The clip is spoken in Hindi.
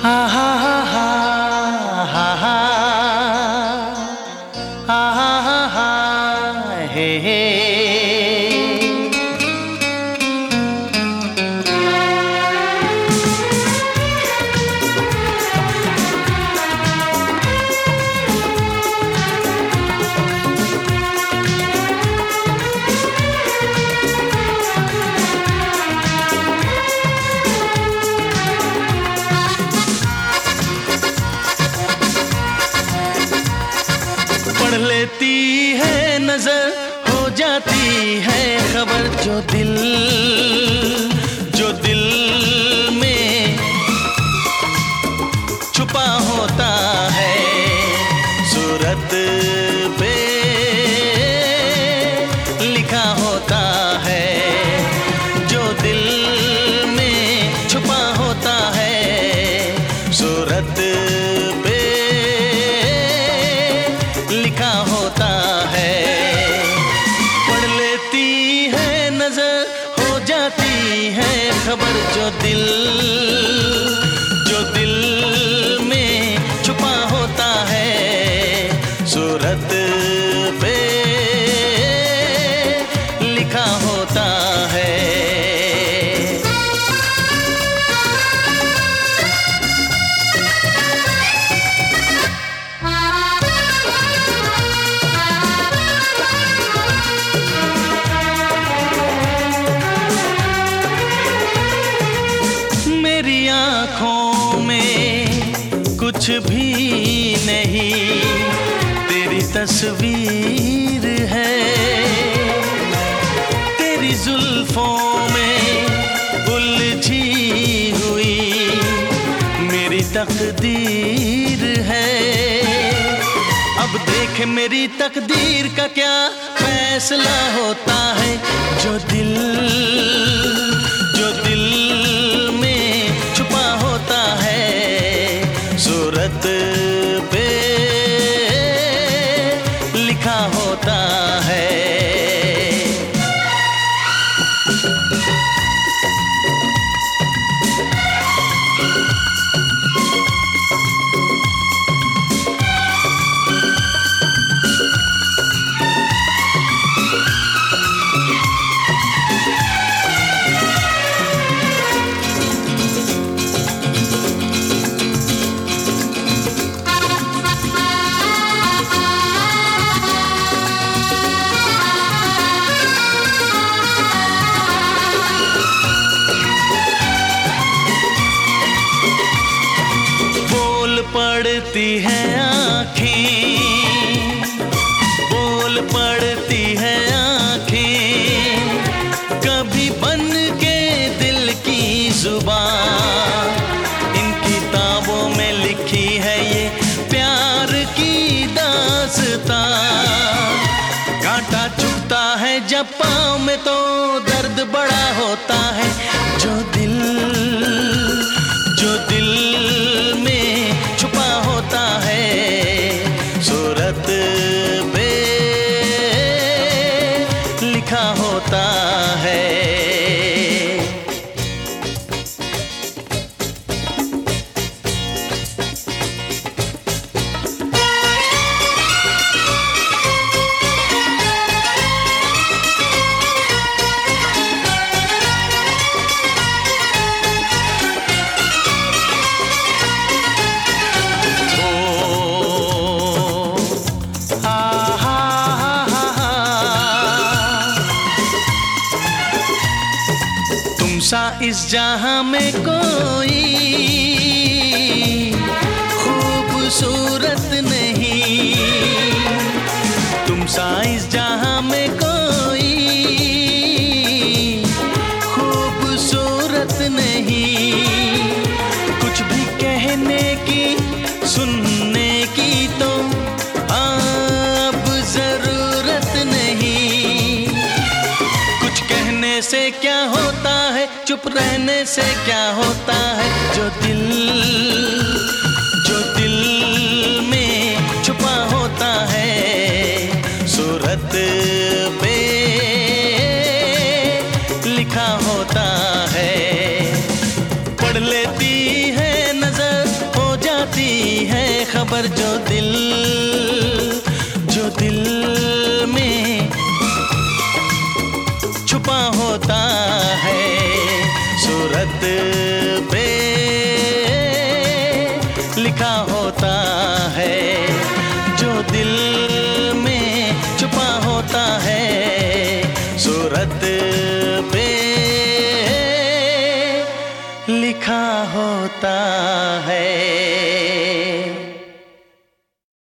हा हा हा हा हा हा हा हा हा हे हे। पढ़ लेती है नजर, हो जाती है खबर, जो दिल में छुपा होता है, सूरत पे लिखा होता है। जो दिल में छुपा होता है, सूरत पे लिखा होता है। पढ़ लेती है नजर, हो जाती है खबर, जो दिल में छुपा होता है, सूरत पे लिखा होता है। मेरी आँखों में कुछ भी नहीं, तेरी तस्वीर है। तेरी जुल्फों में उलझी हुई मेरी तकदीर है। अब देख मेरी तकदीर का क्या फैसला होता है, जो दिल में छुपा होता है, सूरत पे लिखा होता है। पड़ती है आँखें, बोल पड़ती है आँखें, कभी बन के दिल की जुबान। इन किताबों में लिखी है ये प्यार की दास्तां। कांटा चुभता है जब पाँव में तो दर्द बड़ा होता है, जो दिल में छुपा होता है, सूरत पे लिखा होता है। सा इस जहां में कोई खूबसूरत नहीं, तुम सा इस जहां में कोई खूबसूरत नहीं। कुछ भी कहने की सुनने की तो अब जरूरत नहीं। कुछ कहने से क्या होता है, चुप रहने से क्या होता है, जो दिल में छुपा होता है, सूरत पे लिखा होता है। पढ़ लेती है नजर, खबर जो दिल में छुपा होता है, सूरत पे लिखा होता है। जो दिल में छुपा होता है, सूरत पे लिखा होता है।